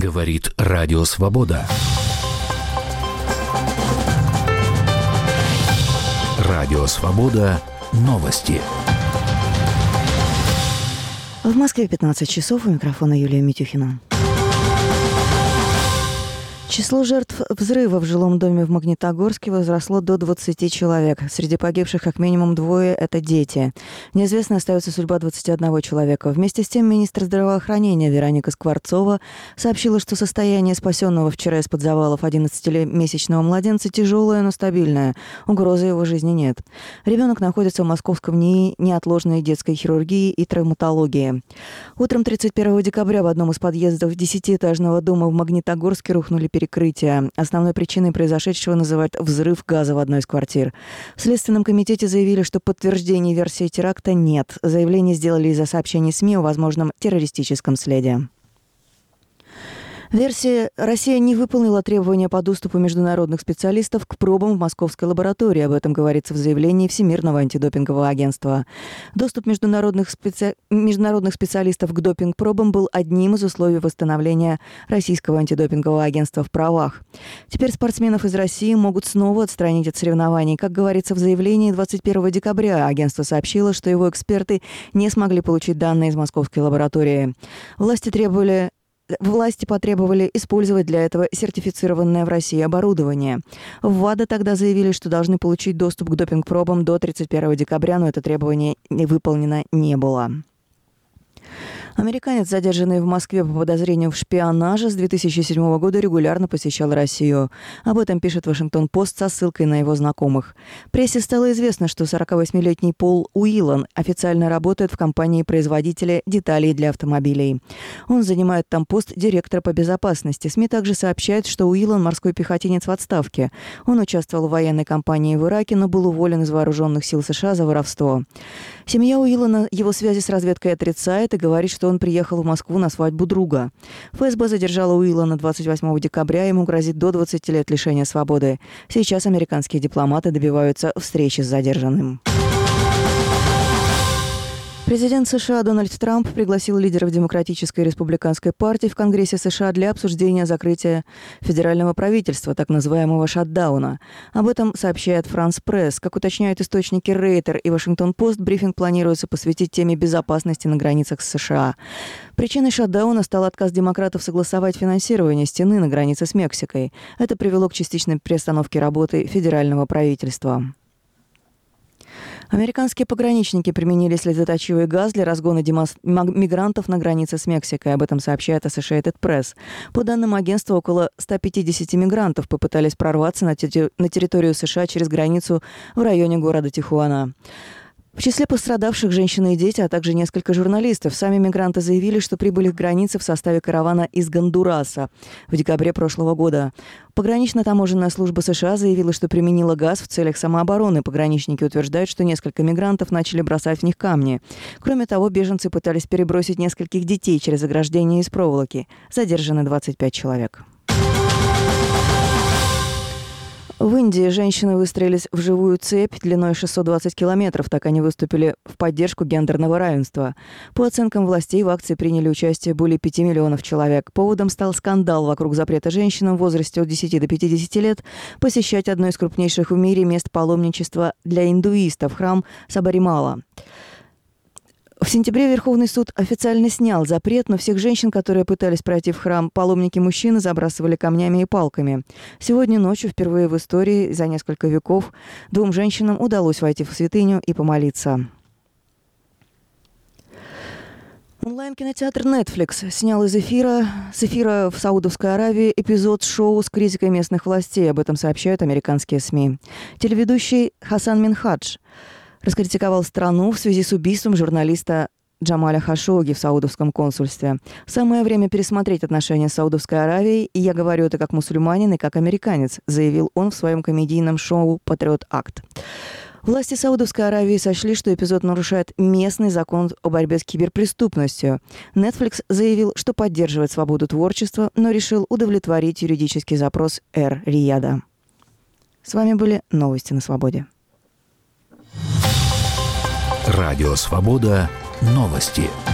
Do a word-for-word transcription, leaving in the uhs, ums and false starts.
Говорит Радио Свобода. Радио Свобода. Новости. В Москве пятнадцать часов. У микрофона Юлия Митюхина. Число жертв взрыва в жилом доме в Магнитогорске возросло до двадцати человек. Среди погибших как минимум двое – это дети. Неизвестной остается судьба двадцати одного человека. Вместе с тем министр здравоохранения Вероника Скворцова сообщила, что состояние спасенного вчера из-под завалов одиннадцатимесячного младенца тяжелое, но стабильное. Угрозы его жизни нет. Ребенок находится в московском НИИ неотложной детской хирургии и травматологии. Утром тридцать первого декабря в одном из подъездов десятиэтажного дома в Магнитогорске рухнули перекрытия. Перекрытия. Основной причиной произошедшего называют взрыв газа в одной из квартир. В Следственном комитете заявили, что подтверждений версии теракта нет. Заявление сделали из-за сообщений СМИ о возможном террористическом следе. Версия «Россия не выполнила требования по доступу международных специалистов к пробам в московской лаборатории». Об этом говорится в заявлении Всемирного антидопингового агентства. Доступ международных, специ... международных специалистов к допинг-пробам был одним из условий восстановления Российского антидопингового агентства в правах. Теперь спортсменов из России могут снова отстранить от соревнований. Как говорится в заявлении, двадцать первого декабря агентство сообщило, что его эксперты не смогли получить данные из московской лаборатории. Власти требовали... Власти потребовали использовать для этого сертифицированное в России оборудование. В ВАДА тогда заявили, что должны получить доступ к допинг-пробам до тридцать первого декабря, но это требование выполнено не было. Американец, задержанный в Москве по подозрению в шпионаже, с две тысячи седьмого года регулярно посещал Россию. Об этом пишет Вашингтон-Пост со ссылкой на его знакомых. Прессе стало известно, что сорокавосьмилетний Пол Уиллан официально работает в компании-производителя деталей для автомобилей. Он занимает там пост директора по безопасности. СМИ также сообщают, что Уиллан – морской пехотинец в отставке. Он участвовал в военной кампании в Ираке, но был уволен из вооруженных сил США за воровство. Семья Уиллана его связи с разведкой отрицает и говорит, что он приехал в Москву на свадьбу друга. ФСБ задержала Уиллана двадцать восьмого декабря, ему грозит до двадцати лет лишения свободы. Сейчас американские дипломаты добиваются встречи с задержанным. Президент США Дональд Трамп пригласил лидеров Демократической и Республиканской партий в Конгрессе США для обсуждения закрытия федерального правительства, так называемого шатдауна. Об этом сообщает France Press. Как уточняют источники Рейтер и Вашингтон-Пост, брифинг планируется посвятить теме безопасности на границах с США. Причиной шатдауна стал отказ демократов согласовать финансирование стены на границе с Мексикой. Это привело к частичной приостановке работы федерального правительства. Американские пограничники применили слезоточивый газ для разгона демос... мигрантов на границе с Мексикой. Об этом сообщает Associated Press. По данным агентства, около ста пятидесяти мигрантов попытались прорваться на, те... на территорию США через границу в районе города Тихуана. В числе пострадавших женщины и дети, а также несколько журналистов. Сами мигранты заявили, что прибыли к границе в составе каравана из Гондураса в декабре прошлого года. Погранично-таможенная служба США заявила, что применила газ в целях самообороны. Пограничники утверждают, что несколько мигрантов начали бросать в них камни. Кроме того, беженцы пытались перебросить нескольких детей через ограждение из проволоки. Задержаны двадцать пять человек. В Индии женщины выстроились в живую цепь длиной шестьсот двадцать километров. Так они выступили в поддержку гендерного равенства. По оценкам властей, в акции приняли участие более пяти миллионов человек. Поводом стал скандал вокруг запрета женщинам в возрасте от десяти до пятидесяти лет посещать одно из крупнейших в мире мест паломничества для индуистов – храм Сабаримала. В сентябре Верховный суд официально снял запрет, но всех женщин, которые пытались пройти в храм, паломники-мужчины забрасывали камнями и палками. Сегодня ночью, впервые в истории, за несколько веков, двум женщинам удалось войти в святыню и помолиться. Онлайн-кинотеатр Netflix снял из эфира, с эфира в Саудовской Аравии эпизод шоу с критикой местных властей. Об этом сообщают американские СМИ. Телеведущий Хасан Минхадж раскритиковал страну в связи с убийством журналиста Джамаля Хашогги в саудовском консульстве. Самое время пересмотреть отношения с Саудовской Аравией, и я говорю это как мусульманин и как американец, заявил он в своем комедийном шоу «Патриот Акт». Власти Саудовской Аравии сочли, что эпизод нарушает местный закон о борьбе с киберпреступностью. Netflix заявил, что поддерживает свободу творчества, но решил удовлетворить юридический запрос Эр-Рияда. С вами были новости на свободе. Радио Свобода. Новости.